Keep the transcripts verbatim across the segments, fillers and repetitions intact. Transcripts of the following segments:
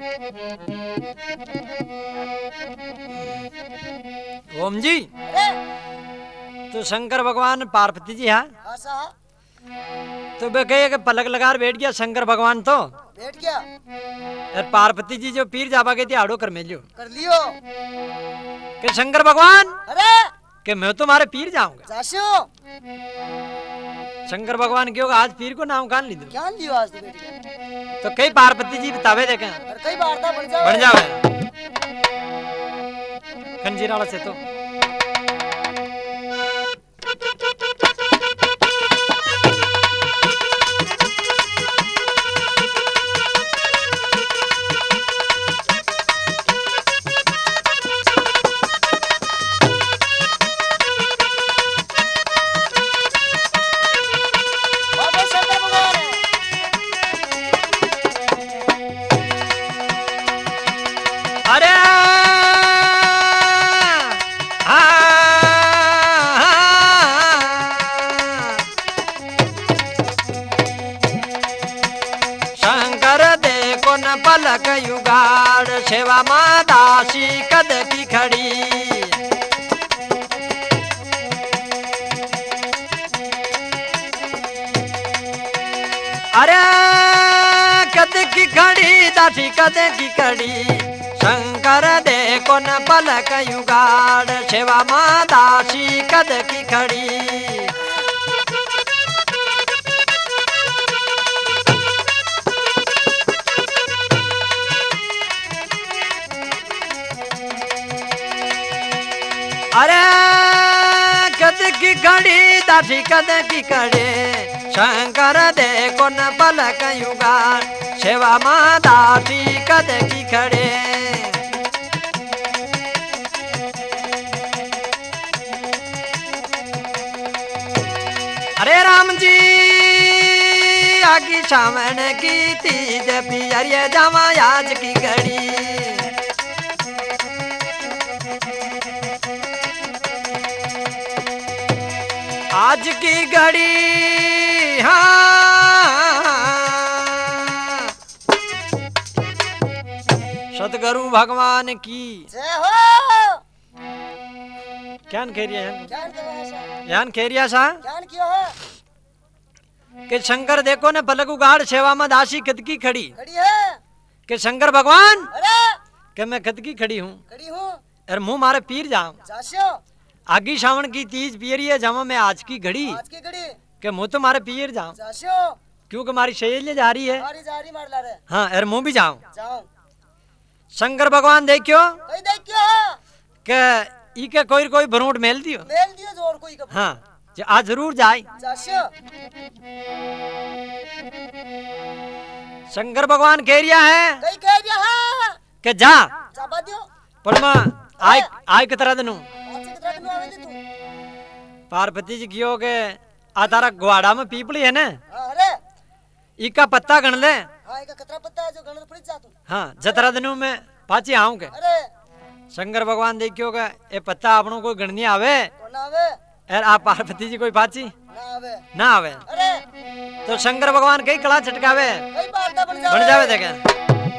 ओम जी तो शंकर भगवान पार्वती जी हाँ तो वे कहे कि पलक लगा बैठ गया शंकर भगवान तो बैठ गया और पार्वती जी जो पीर जावा गई थी आड़ो कर मेलियो कर लियो कि शंकर भगवान अरे कि मैं तुम्हारे पीर जाऊंगा जाशो शंकर भगवान क्यों आज पीर को नाम कान ली दो क्या लियो आज तो बैठ गया तो कई पार्वती जी बतावे देखे और कई वार्ता बन जाओ बन जावे खंजीराला से तो पलक युगाड़ सेवा माँ दासी कद की खड़ी अरे कद की खड़ी दासी कद की खड़ी शंकर देखो न पलक युगाड़ सेवा माँ दासी कद की खड़ी अरे कद की घड़ी दासी कद की कड़े शंकर देखो न पलक युगाड़ सेवा माँ दासी कद की खड़े अरे राम जी आगी सावन की तीज पियरिया जावा आज की घड़ी आज की घड़ी हाँ सतगुरु भगवान की जय हो ज्ञान खेरिया है ज्ञान के भाषा ज्ञान खेरिया सा ज्ञान क्यों है कि शंकर देखो ने पलक उगाड़ सेवा में दासी कद की खड़ी खड़ी है कि शंकर भगवान अरे कि मैं कद की खड़ी हूँ खड़ी हूँ और मुंह मारे पीर जाऊं जाशो आगी सावन की तीज पियरी है जमा में आज की घड़ी आज की घड़ी कि मुँह तो मारे पीर जाऊं जाशो क्योंकि हमारी सहेली जा रही है मारी जारी मार ला रे हाँ और मुँह भी जाऊं जाओ शंकर भगवान देखियो कहीं देख क्यों कि ई के कोई कोई भरोट मेल दियो मेल दियो जोर कोई का हाँ जे आज जरूर जाए जाशो शंकर भगवान कह रिया है कहीं कह दिया है कि जा चाबा दियो पर मैं आय आय के तरह दनू आज की तरह नु आवे दे तू पार्वती जी कियो के आ तारा ग्वाड़ा में पीपली है ना हां अरे इका पत्ता गण ले हां इका कतरा पत्ता है जो गणर पड़ी जा तू हाँ जतरा दिनों में पाची आऊं के अरे शंकर भगवान देखियो के ए पत्ता आपनो कोई गणनी आवे तो ना आवे और आप पार्वती जी कोई पाची ना आवे ना आवे अरे तो शंकर भगवान कई कला छटकावे कई बात बन जावे बन जावे देखे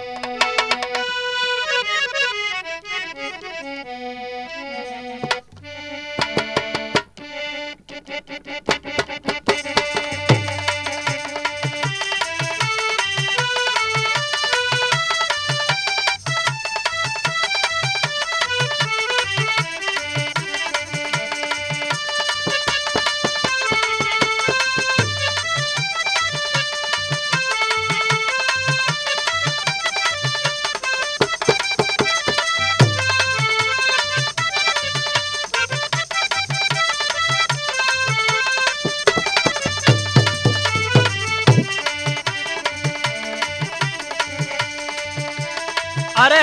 अरे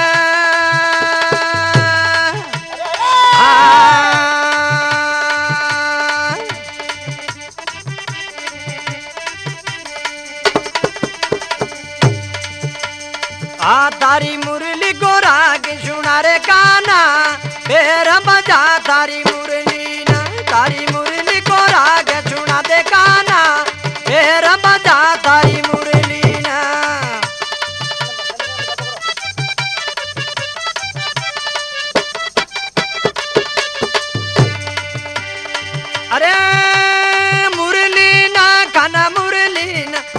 आ तारी मुरली को राग सुना रे काना फेर बजा तारी मुरली ना तारी मुरली को राग सुना दे काना फेर बजा तारी मुरली ना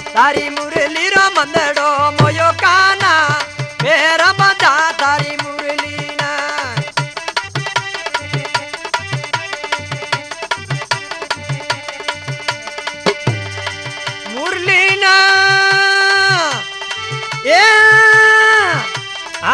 तारी मुरली रो मंदड़ो मोयो काना फेर बजा तारी मुरली ना मुरली ना ए आ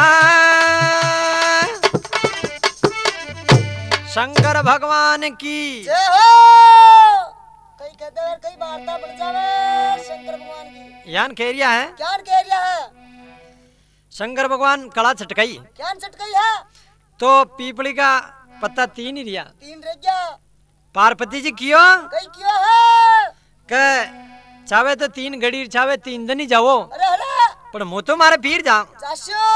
शंकर भगवान की जय हो कई गदर कई वार्ता बन जावे शंकर भगवान की यान खेरिया है क्या कह रहा है शंकर भगवान कड़ा छटकाई क्या छटकई है तो पीपली का पत्ता तीन ही रिया तीन रह गया पार्वती जी कियो कई क्यों है के चावे तो तीन घड़ी चावे तीन दिन ही जाओ अरे अरे पर मु तो मारे पीर जा जाशो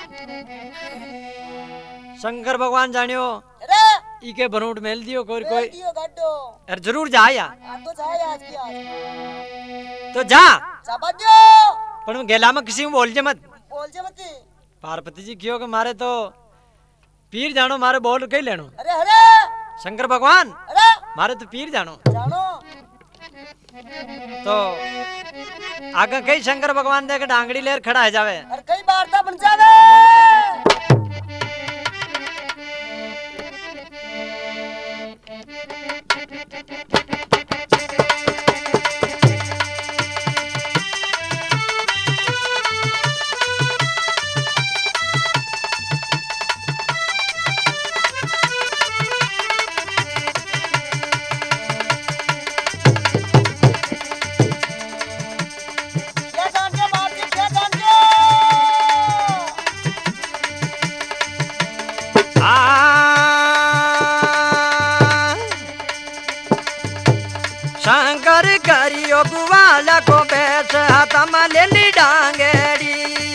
शंकर भगवान जानियो अरे इके बनूट मेल दियो कोई कोई कोई दियो गाडो अरे जरूर जा या आ तो जाए आज की आज तो जा चाबा दियो पर मैं गेला में किसी को बोल जे मत बोल जे मत पार्वती जी कियो के मारे तो पीर जानो मारे बोल कई लेनो अरे अरे शंकर भगवान अरे मारे तो पीर जानो जानो तो आगे कई शंकर भगवान देख डांगड़ी लेर खड़ा है जावे अरे कई वार्ता बन जावे क्या जानते बाप जी क्या जानते आ शंकर करियो गुवाला को बेच हाथम ले ली डांगेड़ी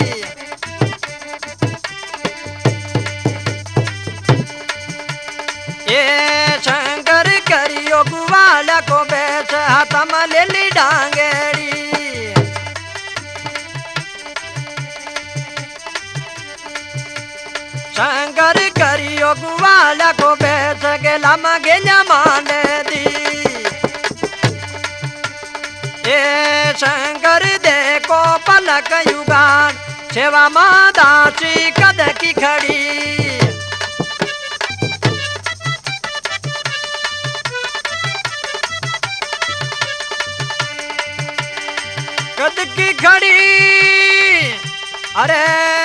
ए शंकर करियो गुवाला को बेच हाथम ले ली डांगेड़ी शंकर करियो गुवाला को बेच गेला मगेला मांडे दी ए शंकर देखो पलक युगान सेवा मादासी कद की खड़ी कद की खड़ी अरे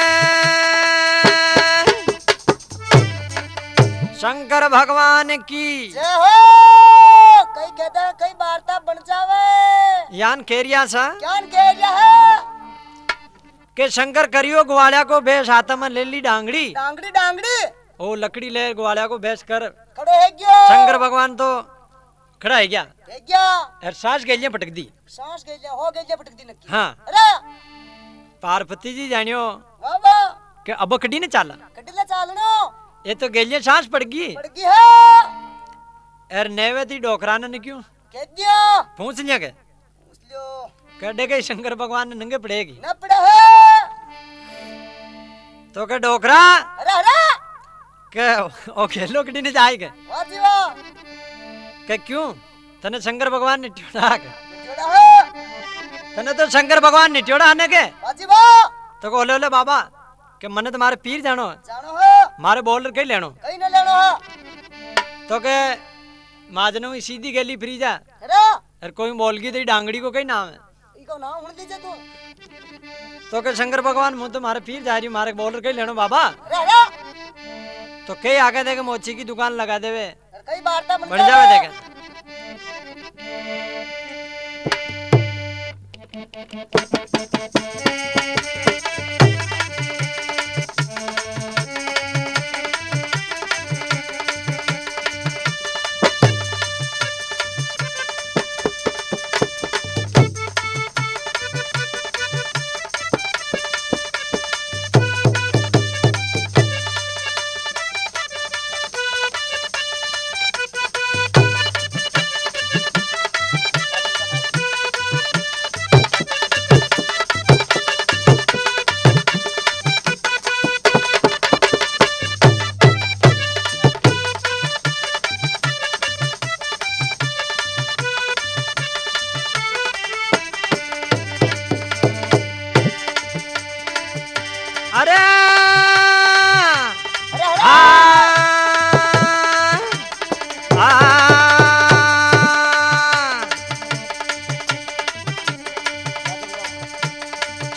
शंकर भगवान की जय हो कई कहता कई वार्ता बन जावे यान केरिया सा क्या कह रहा है के शंकर करियो ग्वालिया को बेच हाथ में ले ली डांगड़ी डांगड़ी डांगड़ी ओ लकड़ी ले ग्वालिया को बेच कर खड़े है गयो शंकर भगवान तो खड़ा है क्या है गया और सांस गैलियां पटक दी सांस गई हो गई पटक दी नक्की हाँ अरे पार्वती जी जानियो वाह वाह के अब कड़ी ने चाला कटिला चालनो ये तो गैलियां सांस पड़ गई पड़ गई है और नेवेती डोकराना ने क्यों कह दिया पूछ लिया के पूछ लो कड़े गई शंकर भगवान ने नंगे पड़ेगी न पड़ा है तो के डोकरा अरे अरे के ओ खेलो कड़ी ने जाएगा वाह जी वाह के क्यों तने शंकर भगवान ने टियोड़ा के जोड़ा है तने तो शंकर भगवान ने टियोड़ा आने के वाह जी वाह तो को ले ले बाबा के मने तुम्हारे पीर जानो जानो है मारे बोल कई लेनो कहीं न लेनो है तो के माजनो ही सीधी गेली फ्री जा अरे और कोई बोल गई तो डांगड़ी को कई नाम है इको नाम हुन दीजे तू तो के शंकर भगवान मुझे तुम्हारे पीर जा रही मारे बोल कई लेनो बाबा अरे अरे तो कई आगे देखे मोची की दुकान लगा देवे कई वार्ता बन बढ़ जावे देखे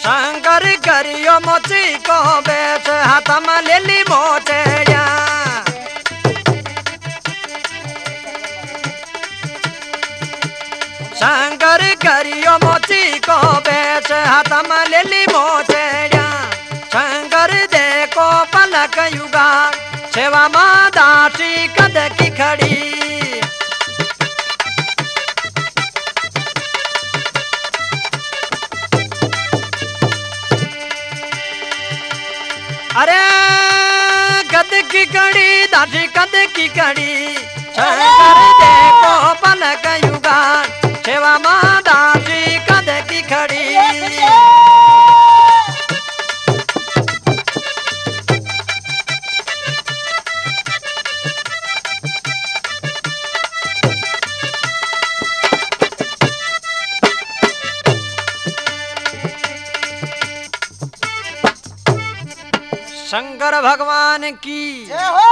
शंकर करियो मोची को बेच हाथ में ले ली मोचड़िया शंकर करियो मोची को बेच हाथ में ले ली मोचड़िया शंकर देखो पलक युगा सेवा माँ दासी कद की खड़ी अरे कद की कड़ी दासी कद की कड़ी शंकर देखो पलक युगा सेवा माँ दासी कद की खड़ी शंकर भगवान की जय हो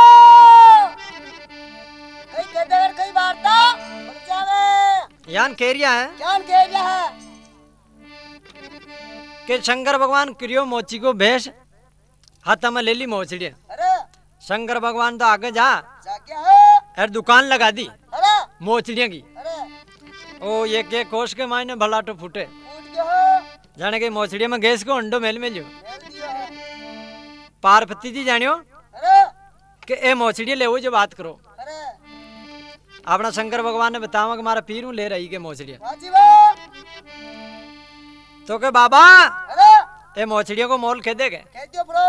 कई गदर कई वार्ता बन जावे यान केरिया है ज्ञान कह रहा है कि शंकर भगवान क्रियो मोची को भेष हाथ में ले ली मोचड़िया अरे शंकर भगवान तो आगे जा जा क्या है और दुकान लगा दी अरे मोचड़िया की अरे ओ ये के कोष के मायने भलाटो फूटे फूट गया हो जाने के मोचड़िया में गैस को अंडो मेल में जो मेल दिया है पार्वती जी जानियो अरे कि ए मोचड़िया ले जो बात करो अरे अपना शंकर भगवान ने बतावा कि मारा पीर हूँ ले रही के मोचड़िया वाजीवा तो के बाबा अरे ए मोचड़िया को मोल खे देगे कह दियो ब्रो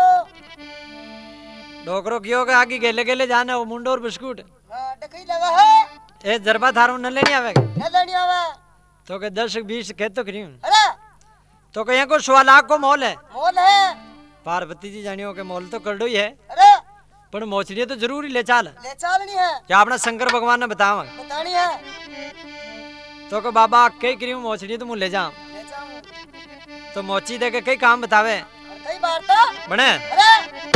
डोकरो कियो के आगे गेले गेले जाना वो मुंडो और बिस्कुट हां डकई लगा है ए जरबा थारो न लेनी आवेगा न लेनी आवे तो के दस बीस खेत तो करी अरे तो के यहाँ को सवा लाख को मोल है मोल है पार्वती जी जानियो के मोल तो कर दो ही है अरे पर मोचड़िया तो जरूर ही ले चाल ले चालनी है क्या अपना शंकर भगवान ने बतावा बतानी है तो के बाबा कई करी मोचड़िया तो मुँह ले जाऊं ले जाऊं तो मोची दे के कई काम बतावे और कई वार्ता बने अरे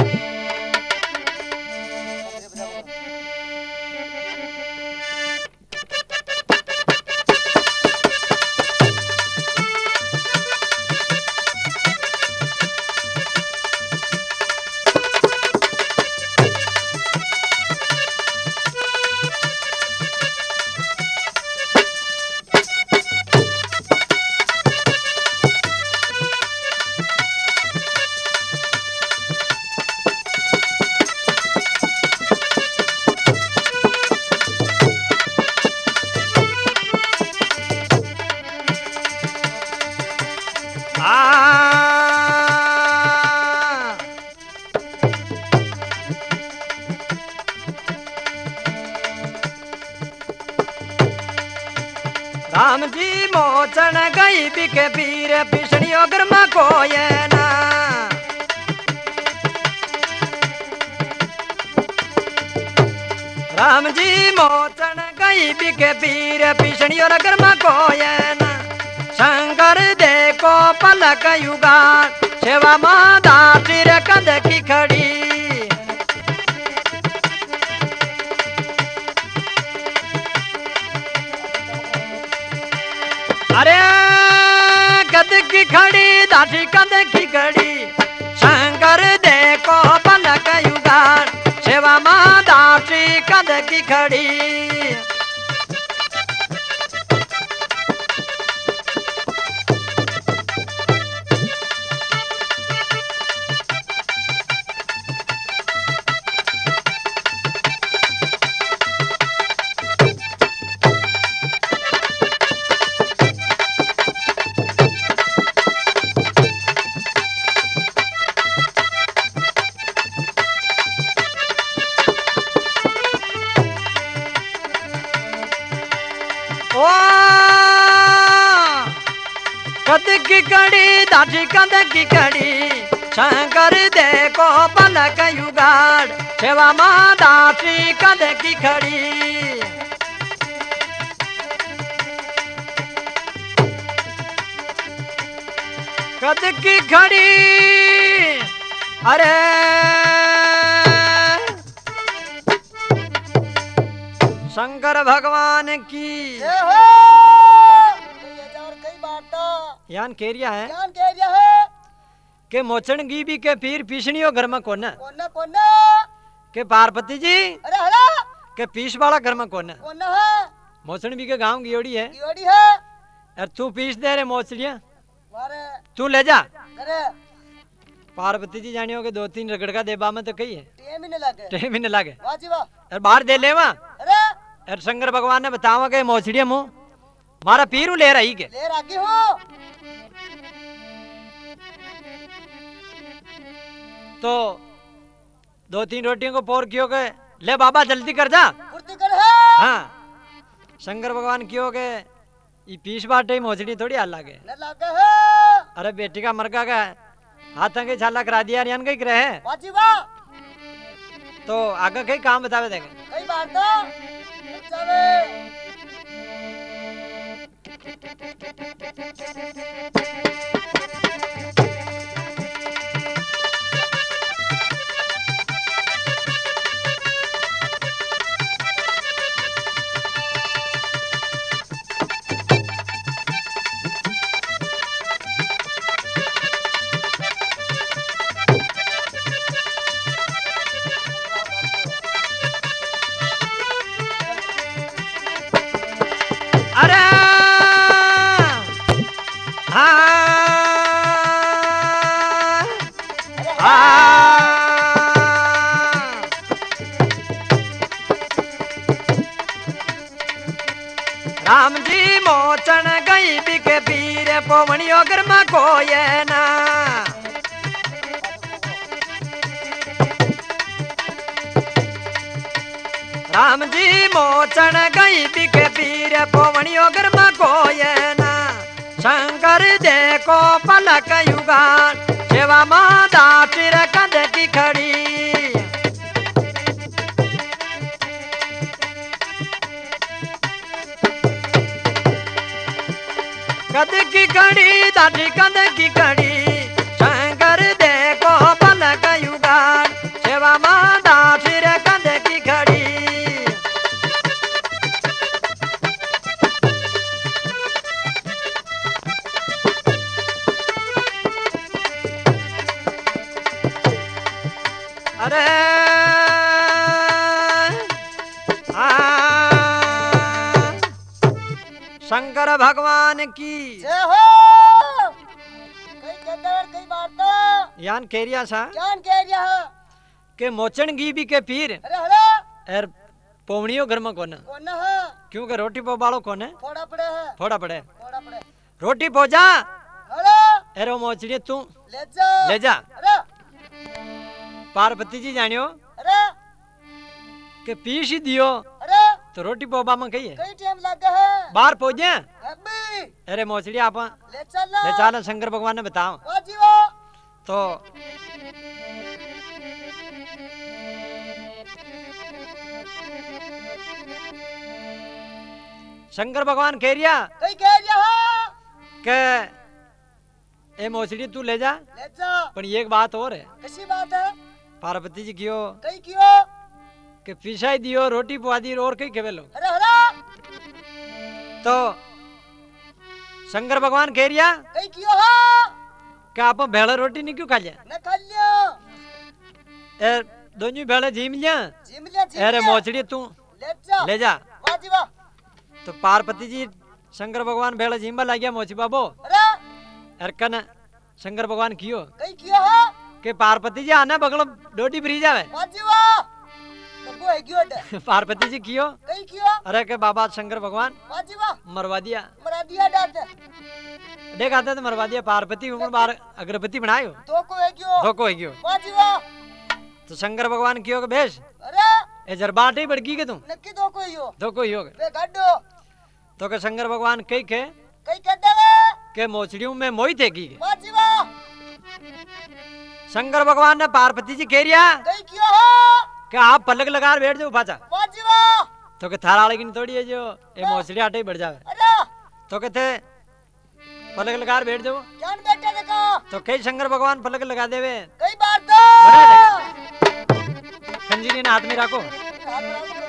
राम जी मोचन गई बिके पीर पिछड़ियो गर्मा को ये ना राम जी मोचन गई बिके पीर पिछड़ियो गर्मा को ये ना शंकर देखो पलक युगा सेवा माँ दासी रे कद की खड़ी अरे कद की खड़ी दासी कद की खड़ी शंकर देखो पलक युगा सेवा माँ दासी कद की खड़ी ओ कद की कड़ी दासी कद की कड़ी शंकर देखो पलक युगाड़ सेवा माँ दासी कद की खड़ी कद की खड़ी अरे शंकर भगवान की जय हो कई हजार कई वार्ता यान केरिया है ज्ञान कह रहा है के मोचन गी भी के पीर पीसनियो घर में कोने कोना कोना के पार्वती जी अरे हला के पीस वाला घर में कोने कोना है मोचन भी के गांव गियोड़ी है गियोड़ी है और तू पीस दे रे मोचड़िया मारे तू ले जा अरे पार्वती जी जानियो के दो तीन रगड़ का देबा में तो कही है टेम ही न लगे टेम ही न लागे वाह जी वाह और बाहर दे ले वहाँ अरे और शंकर भगवान ने बतावा के मोचड़िया मुँह मारा पीरू ले रही के ले रागी हो तो दो तीन रोटियों को पोर कियो के ले बाबा जल्दी कर जा फुर्ती कर है हाँ शंकर भगवान कियो के ये पीस बाटे मोचड़ी थोड़ी हाल लागे न लगे है अरे बेटी का मरका का हाथ के छाला करा दिया यान कहीं रहे वाह जी वाह तो आगे कहीं काम बतावे देंगे कई बार तो चले अरे हाँ राम जी मोचन गई बिके पीर पोवणियो गर्मा कोये ना राम जी मोचन गई बिके पीर पोवणियो गर्मा कोये ना शंकर देखो पलक युगान सेवा माता फिर कद की खड़ी कद की खड़ी दाढ़ी कद की खड़ी शंकर देखो पलक युगान सेवा माता फिर कद की खड़ी अरे शंकर भगवान की जय हो कई कदर कई बारता यान केरिया सा जान कह रहा है के मोचन गी भी के पीर अरे हला एर पोवणियो घर में कोने कोना है क्योंकि रोटी पो बालो कोने फोड़ा पड़े है थोड़ा पड़े फोड़ा पड़े रोटी पो जा हला एरो मोचड़ी तू ले जा ले जा अरे पार्वती जी जानियो अरे के पीस ही दियो अरे तो रोटी पोबा में कही है कई टाइम लगा है बाहर पहुंचे अभी अरे मोचड़ी आप ले चल ले चाल शंकर भगवान ने बताओ वाह जी वाह तो शंकर भगवान कह रिया कई कह रहा है के ए मोचड़ी तू ले जा ले जा पर एक बात और है कैसी बात है पार्वती जी कियो कई क्यों के पिसाई दियो रोटी पुआ दी और कहीं केवे लो अरे हला तो शंकर भगवान कह रिया कई क्यों है कि आप भेड़े रोटी नहीं क्यों खा लिया न खा लियो ए दोनों भेड़े झीम लिया जिम लिया जिम अरे लिया। मोचड़ी तू ले जा ले जा वाह जी वाह तो पार्वती जी शंकर भगवान भेड़े झीमा ला गया मोची बाबो अरे अरकन शंकर भगवान कियो कई क्यों है के पार्वती जी आना बगल डोटी फ्री जावे वाह जी वाह तो वो है क्यों डे पार्वती जी कियो कई क्यों अरे के बाबा शंकर भगवान वाह जी वाह मरवा दिया मरा दिया डाट देख आते तो मरवा दिया पार्वती उम्र बार अगरबत्ती बनायो तो को है क्यों धोको है क्यों वाह जी वाह तो शंकर भगवान कियो के भेष अरे ए जरबाटे बड़की के तू नक्की तो को यो धोको ही होगे बे गाडो तो के शंकर भगवान कई के कई कर देवे के मोचड़ियों में मोई थे की वाह जी वाह शंकर भगवान ने पार्वती जी कह रिया कई क्यों है कि आप पलक लगा बैठ जाओ पाचा वाह जी वाह तो के थारा लेकिन थोड़ी है जो ये मोचड़ी आटे ही बढ़ जावे अरे तो कहते पलक लगा बैठ जाओ जान बेटे देखो तो कई शंकर भगवान पलक लगा देवे कई बार तो खंजीरी ने हाथ में रखो हाथ में रखो।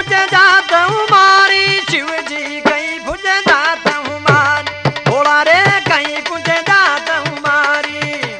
पूछे जात हूँ मारी शिव जी कहीं पूछे जात हूँ मारी भोला रे कहीं पूछे जात हूँ मारी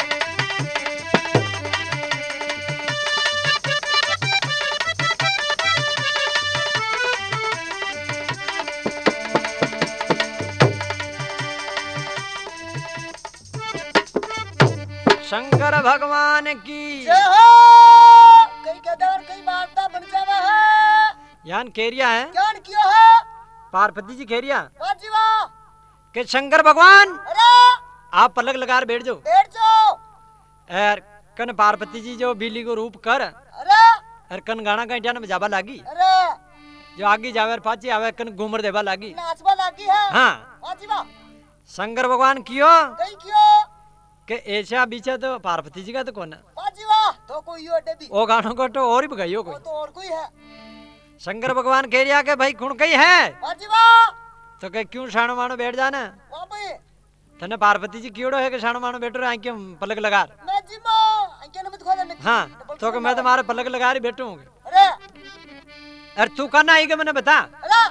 शंकर भगवान की जय हो कई कदर कई वार्ता बन जावा है यान खेरिया है ज्ञान कियो है पार्वती जी खेरिया वाह जी वाह के शंकर भगवान अरे आप पलक लगा कर बैठ जाओ बैठ जाओ और कन पार्वती जी जो बिल्ली को रूप कर अरे और कन गाना का इंडिया में जावा लागी अरे जो आगे जावे और पाछे आवे कन घूमर देवा लागी नाचवा लागी है हाँ वाह जी वाह शंकर भगवान कियो कई कियो के ऐसा बीचा तो पार्वती जी का तो कौन है वाह जी वाह तो कोई यो अड्डे भी वो गानों को तो और ही बगाइयो वो कोई तो और कोई है शंकर भगवान कह रिया के भाई खुण कही है वाह जी वाह तो कह क्यों शाणो मानो बैठ जाना वाह भाई तने पार्वती जी क्यों है कि शाणो मानो बैठो रहा क्यों पलक लगा मैं जी मां अंके नमत खोले मैं हाँ तो कि मैं तुम्हारे पलक लगा रही बैठूंगा अरे अरे तू करना आई के मैंने बता अरे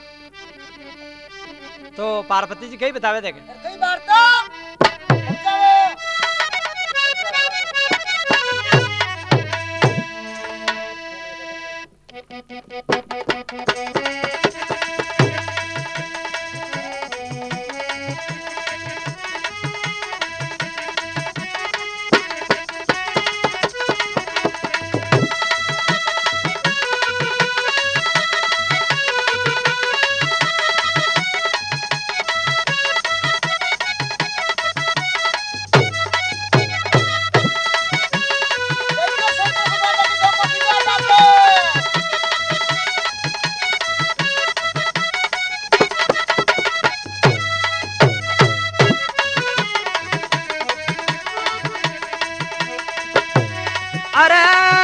तो पार्वती जी कही बतावे देखे कई वार्ता बन जावे देखो शंकर भगवान की दो पतियां डाले अरे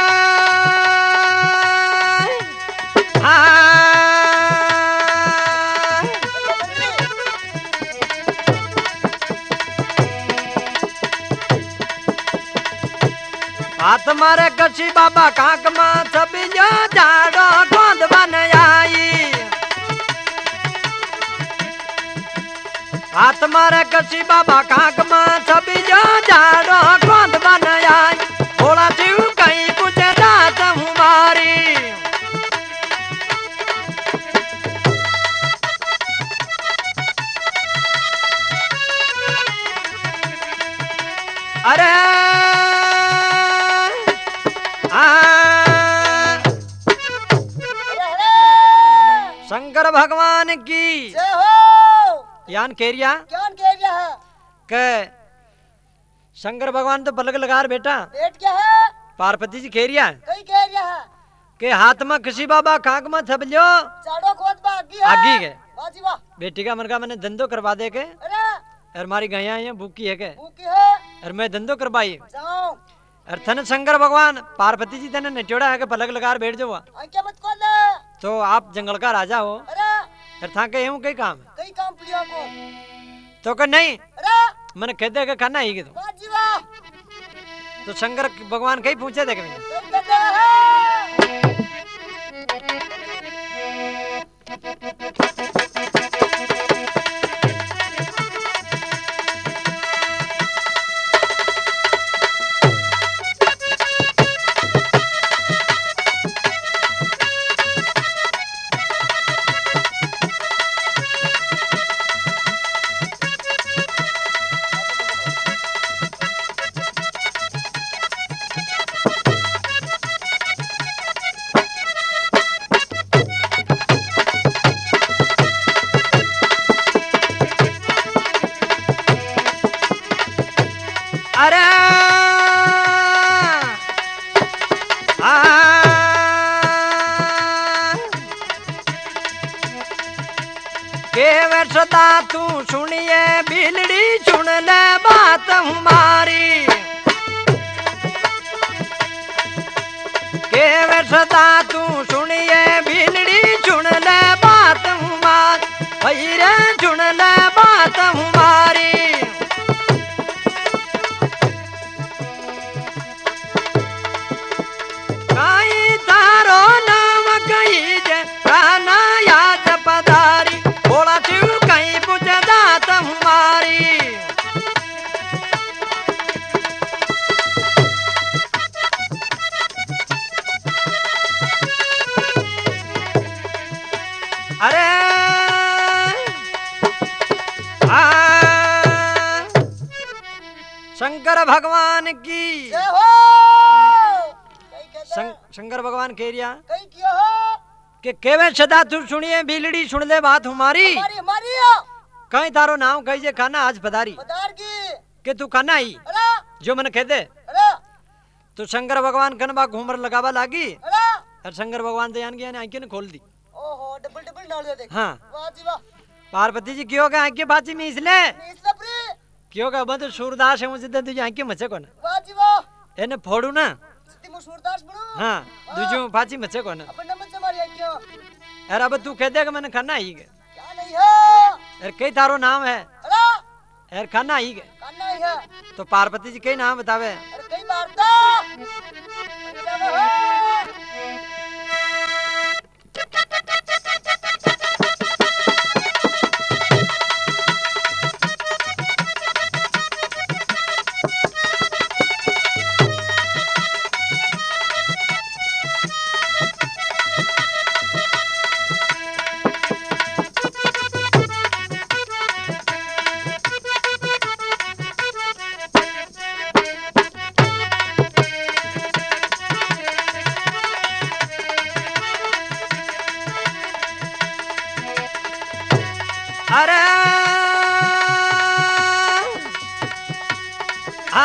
हाँ हाथ मारे कशी बाबा काक मां छबी जो जाड़ो गोंद बन आई हाथ मारे कशी बाबा काक मां छबी जो जाड़ो गोंद बन आई भोला शिव कहीं पूछे जात हूँ मारी अरे हाँ अरे अरे शंकर भगवान की जय हो यान केरिया ज्ञान कह गया है के शंकर भगवान तो पलक लगा रहे बेटा बैठ गया है पार्वती जी खेरिया कई कह गया है के हाथ में किसी बाबा काक में थप लियो चाड़ो खोद बा आगी है आगी के वाह जी वाह बेटी का मन का मैंने धंधो करवा दे के अरे और हमारी गैया है भूखी है के भूखी है और मैं धंधो करवाई जाओ और थन शंकर भगवान पार्वती जी तने निचोड़ा है के पलक लगा बैठ जाओ अंके मत खोल ले तो आप जंगल का राजा हो अरे और था के हूँ कई काम है कई काम पड़िया को तो के नहीं अरे मैंने खेदे के खाना ही के तो, वाह जी वाह तो शंकर भगवान कहीं पूछे थे कि मैंने कई कहते हैं अरे आ के वर्षता तू सुनिए बिलड़ी सुन ले बात हमारी के वर्षता तू सुनिए बिलड़ी सुन ले बात हमारी भैरे सुन ले बात हमारी काई तारो नाम कही जे शंकर भगवान की जय हो। कई कहता शं, शंकर भगवान कह रिया कई क्यों हो कि केवे सदा तू सुनिए बिलड़ी सुन ले बात हमारी हमारी हमारी कहीं तारो नाम कही जे खाना आज पधारी पदार की कि तू खाना आई अरे जो मन कह दे अरे तो शंकर भगवान कनबा घूमर लगावा लागी अरे और शंकर भगवान दयान की आंखें खोल दी। ओहो डबल डबल डाल दे देख हाँ वाह जी वाह पार्वती जी क्यों गए आंखें बाची में इसलिए इसला प्री क्यों गए बंद सूरदास है मुझे तुझे आंखें मचे को ना वाह जी वाह एने फोड़ू ना सिद्धि मु सूरदास बनू हाँ दूजो बाची मचे को ना अपन नमन से मारी क्यों यार अब तू कह दे कि मैंने खाना आई गए क्या नहीं है यार कई तारो नाम है अरे यार खाना आई गए कान्ना ही है तो पार्वती जी कई नाम बतावे अरे कई बार तो पंजाब हो अरे आ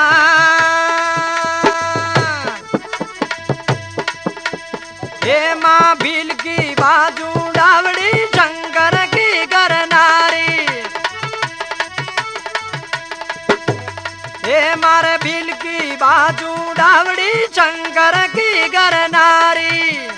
हे माँ भील की बाजू डावड़ी शंकर की करनारी हे मारे भील की बाजू डावड़ी शंकर की करनारी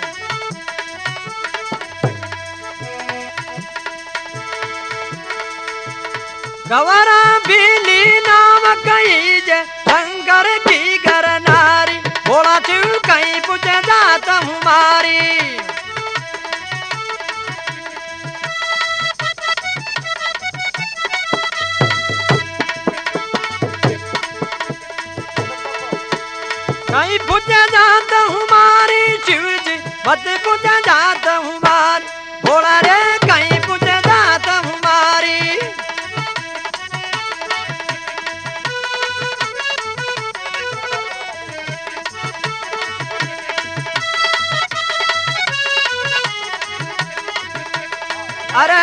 गवरा भीली नाम कही जे शंकर की करनारी बोला तू कहीं पूछे जात हमारी कहीं पूछे जात हमारी शिव जी मत पूछे जात हमारी बोला रे कहीं पूछे जात हमारी अरे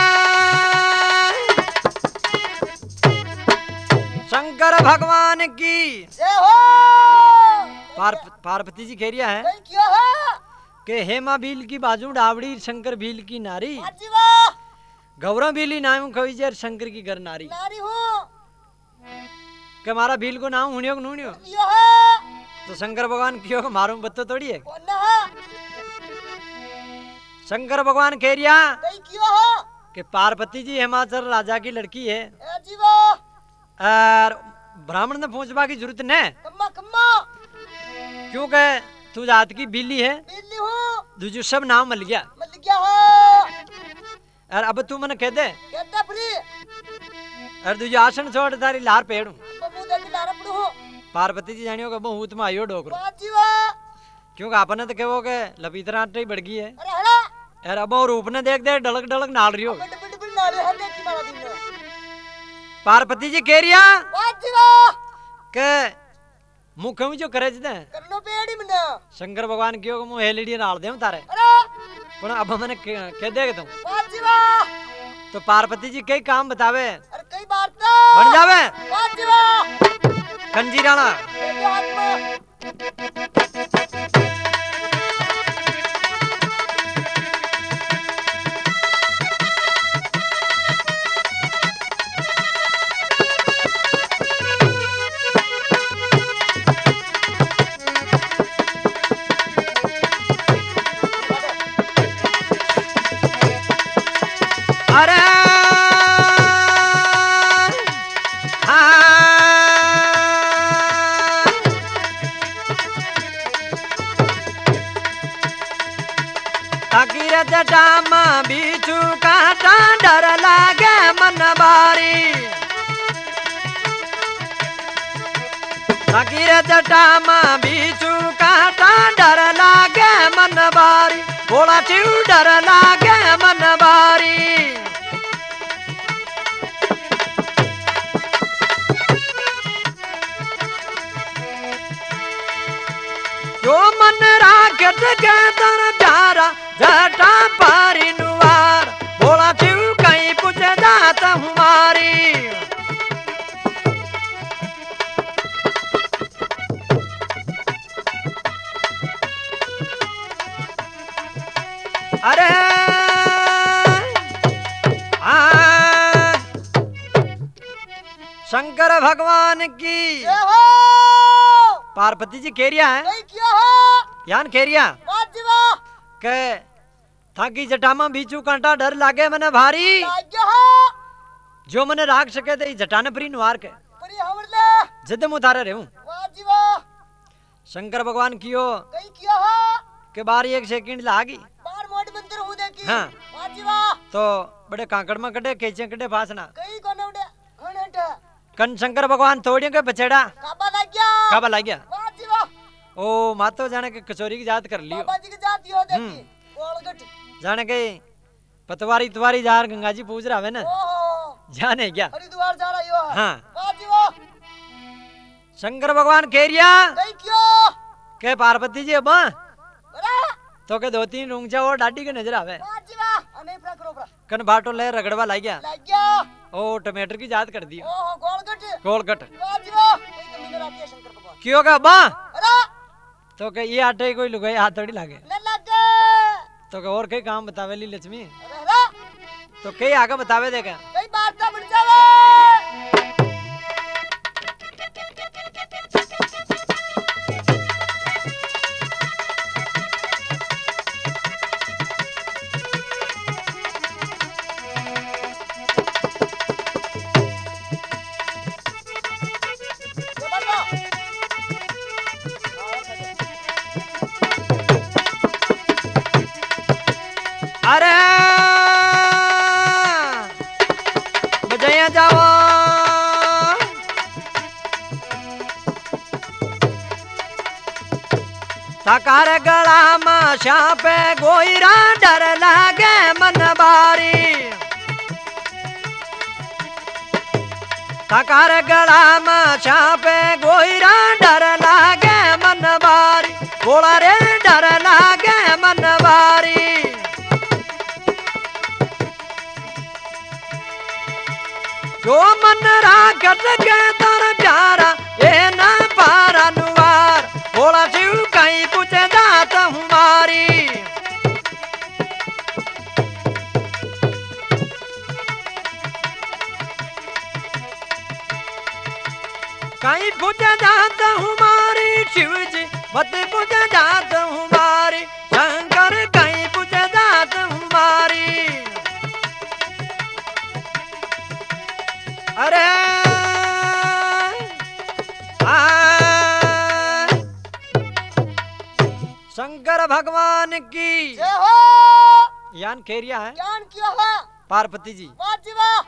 शंकर भगवान की जय हो पार, पार्वती जी कह रिया है कई क्यों है कि हेमा भील की बाजू डावड़ी शंकर भील की नारी वाह जी वाह गौरव भीली नाम कही जे शंकर की कर नारी नारी हूँ के मारा भील को नाम हुनियो कि नुनियो यो है तो शंकर भगवान क्यों को मारूं बत्तो थोड़ी है कौन है शंकर भगवान कह रिया कई क्यों है कि पार्वती जी हिमाचल राजा की लड़की है ए जी वाह और ब्राह्मण ने पूछवा की जरूरत न कम्मा कम्मा क्योंकि तू जात की बिल्ली है बिल्ली हूँ तुझे सब नाम मिल गया मत क्या है और अब तू मन कह दे कहता फ्री और तुझे आसन छोड़ तारी लार पेड़ू बबू दे के लारा पड़ू पार्वती जी जानियो के बहुत में आयो डोकरो वाह जी वाह क्योंकि आपने तो कहो के लपीतरा ही बढ़ गई है अरे हड़ा यार अब वो रूप ने देख दे डलक डलक नाल रही हो डबल डबल डबल नारे है देखी मारा दिन पार्वती जी कह रिया वाह जी वाह के मुख में जो करे जदे करनो पेड़ी मना शंकर भगवान क्यों मुंह हेलड़ी नाल दे तारे अरे पण अब मैंने कह दे तुम वाह जी वाह तो पार्वती जी कई काम बतावे अरे कई बार तो बन जावे वाह जी वाह कंजीराना देखो आत्मा अरे तकीर जटाम बिच्छू काटा डर लागे मन बारी तकीर जटाम बिच्छू काटा डर लागे मन बारी बोला चिव डर लागे मन बारी मन राखत के तर प्यारा जटा पारी नुवार बोला शिव कहीं पूछ जात हमारी अरे आ शंकर भगवान की जय हो पार्वती जी खेरिया है कई किया हो यान खेरिया वाह जी वाह के थाकी जटामा बीचू कांटा डर लागे मने भारी लाग्या हो जो मने राख सके ते जटाने परी नुआर के परी हमरले जिद मु थारे रहूं वाह जी वाह शंकर भगवान कियो कई किया हो के बारी एक सेकंड लागी बार मोट मंदिर हो देखी हाँ। वाह जी वाह तो बड़े कांकड़ में कटे केचे कटे फासना कई कोने उड़े हणट कन शंकर भगवान थोड़ियों के बचेड़ा काबा लाग्या काबा लाग गया वाह जी वाह ओ मातो जाने के कचोरी की जात कर लियो बाबा जी की जाती हो देखी गोलगट जाने के पतवारी तुवारी जार गंगा जी पूछ रहा है ना ओहो जाने क्या हरिद्वार जा रही हो हाँ। वाह जी वाह शंकर भगवान खेरिया कई क्यों के पार्वती जी अब बरा तो के दो तीन रूंगचा और डाडी के नजर आवे वाह जी वाह अने फ्रा करो फ्रा कन बाटो ले रगड़वा लाग गया लाग्या ओ टमाटर की जात कर दी ओहो गोलगट गोलगट वाह जी वाह कोई तो मिनर आती है शंकर भगवान क्यों का बा अरे तो के ये आटे कोई लुगाई हाथ थोड़ी लागे ले लगे तो के और कई काम बतावे ली लक्ष्मी अरे रा तो कई आगे बतावे देगा कई बात बन जावे अरे बजैया जाओ थकार गला में छापे गोईरा डर लागे मन बारी थकार गला में छापे गोईरा डर लागे मन बारी बोला रे डर लागे मन बारी जो मन राखत के तर प्यारा ए न पारा नुवार बोला शिव कहीं पूछ जात हमारी कहीं पूछ जात हमारी शिव जी मत पूछ जात हमारी शंकर कहीं पूछ जात हमारी अरे आ शंकर भगवान की जय हो यान खेरिया है ज्ञान किया हो पार्वती जी वाह जी वाह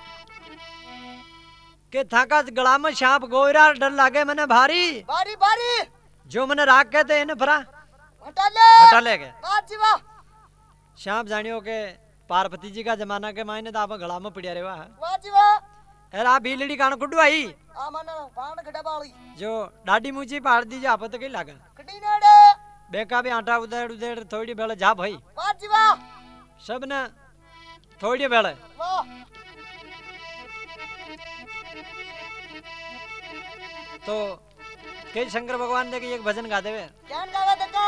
के थाका गला में सांप गोयरा डर लागे मने भारी बारी बारी जो मने राख कहते हैं फरा हटा ले हटा ले गए वाह जी वाह सांप जानियो के पार्वती जी का जमाना के मायने तो आप गला में पड़िया रेवा है वाह जी वाह अरे आप भीलड़ी कान कुड्डू आई आ मन पान खड़ा बाली जो डाडी मुची पाड़ दी आप तो कहीं लागा कटी नेड़े बेका भी आटा उधेड़ उधेड़ थोड़ी बेले जा भाई वाह जी वाह सब ने थोड़ी बेले वाह तो कई शंकर भगवान ने के एक भजन गा देवे ज्ञान गावा देखो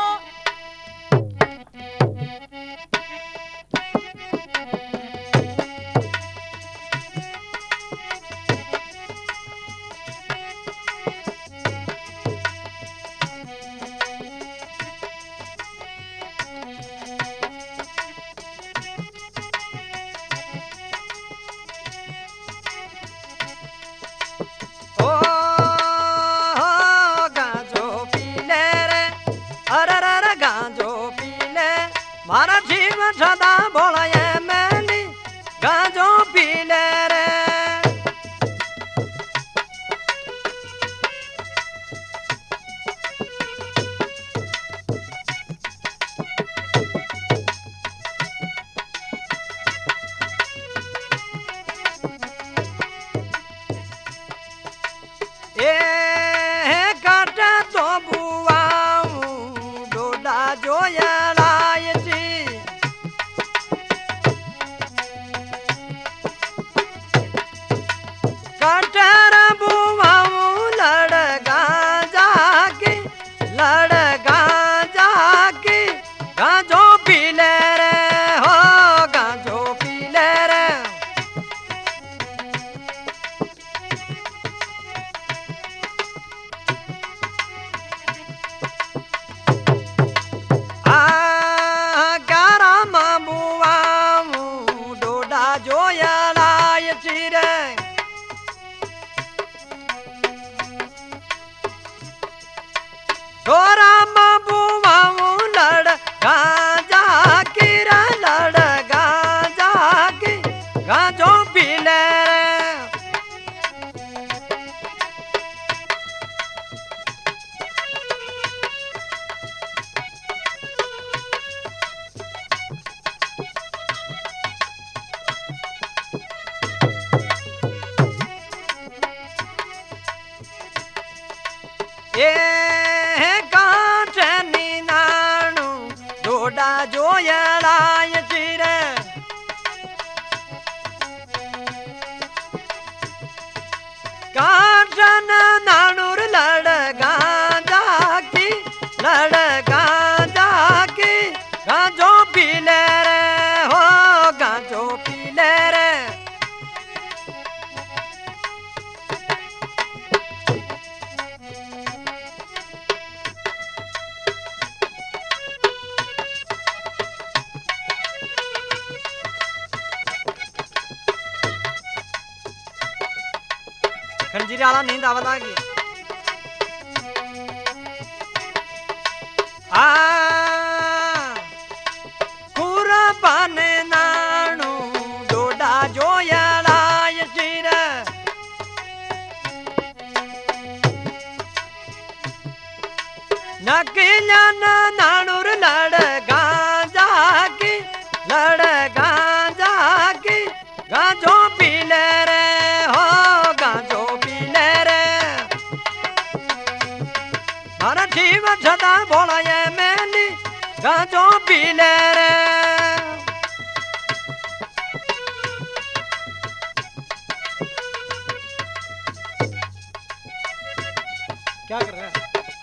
ओ गाजो पीले रे ए कांचनी नाणु डोडा जोयलाय चिरे कांचन नाणुर लड़गा जाकी लड़गा जाकी गांजो पीले रे हो गांजो पीले रे खंजीरी आला नींद आवा लागी आ कुरबान नाणु डोडा जोयलाय चिर नकिलन नाणुर लड़गा जाकी लड़गा जाकी गांजो पीले रे हो गांजो पीले रे मारा जीव छदा बोला ये मेली गांजो पीले रे क्या कर रहा है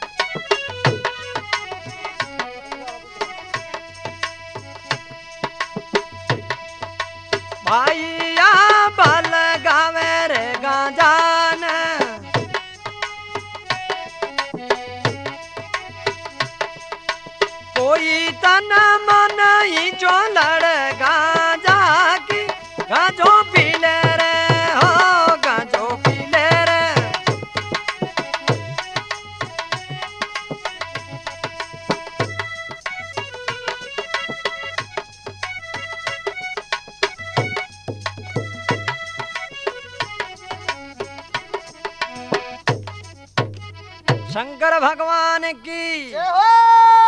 भाईया बल गावे रे गांजान कोई तन मन ही जो लड़गा जाकी गांजो पीले रे हो गांजो पीले रे शंकर भगवान की जय हो।